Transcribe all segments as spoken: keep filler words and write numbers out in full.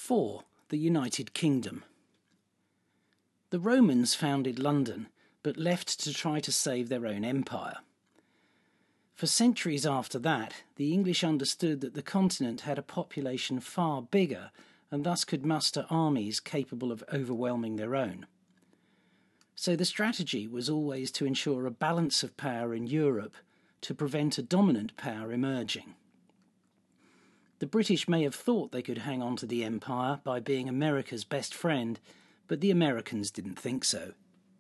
four. The United Kingdom. The Romans founded London, but left to try to save their own empire. For centuries after that, the English understood that the continent had a population far bigger and thus could muster armies capable of overwhelming their own. So the strategy was always to ensure a balance of power in Europe to prevent a dominant power emerging. The British may have thought they could hang on to the empire by being America's best friend, but the Americans didn't think so.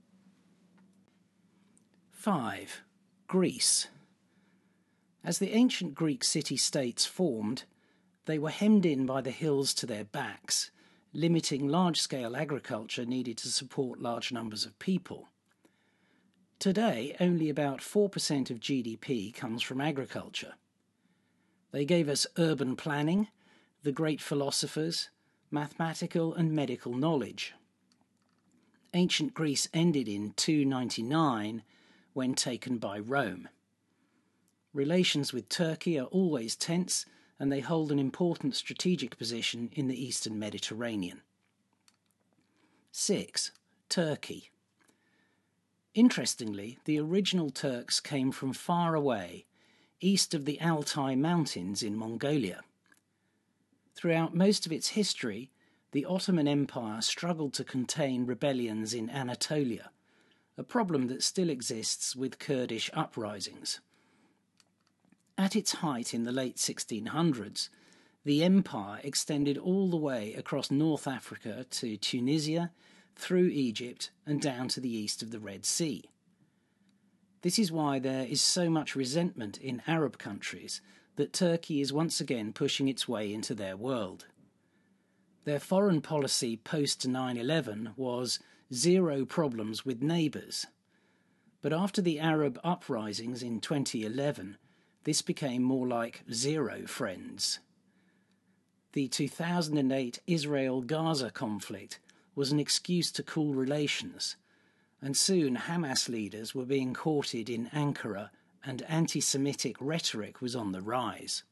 five. Greece. As the ancient Greek city-states formed, they were hemmed in by the hills to their backs, limiting large-scale agriculture needed to support large numbers of people. Today, only about four percent of G D P comes from agriculture. They gave us urban planning, the great philosophers, mathematical and medical knowledge. Ancient Greece ended in two ninety-nine, when taken by Rome. Relations with Turkey are always tense, and they hold an important strategic position in the eastern Mediterranean. six. Turkey. Interestingly, the original Turks came from far away, east of the Altai Mountains in Mongolia. Throughout most of its history, the Ottoman Empire struggled to contain rebellions in Anatolia, a problem that still exists with Kurdish uprisings. At its height in the late sixteen hundreds, the empire extended all the way across North Africa to Tunisia, through Egypt and down to the east of the Red Sea. This is why there is so much resentment in Arab countries that Turkey is once again pushing its way into their world. Their foreign policy post nine eleven was zero problems with neighbours. But after the Arab uprisings in twenty eleven, this became more like zero friends. The two thousand eight Israel-Gaza conflict was an excuse to cool relations, and soon Hamas leaders were being courted in Ankara and anti-Semitic rhetoric was on the rise.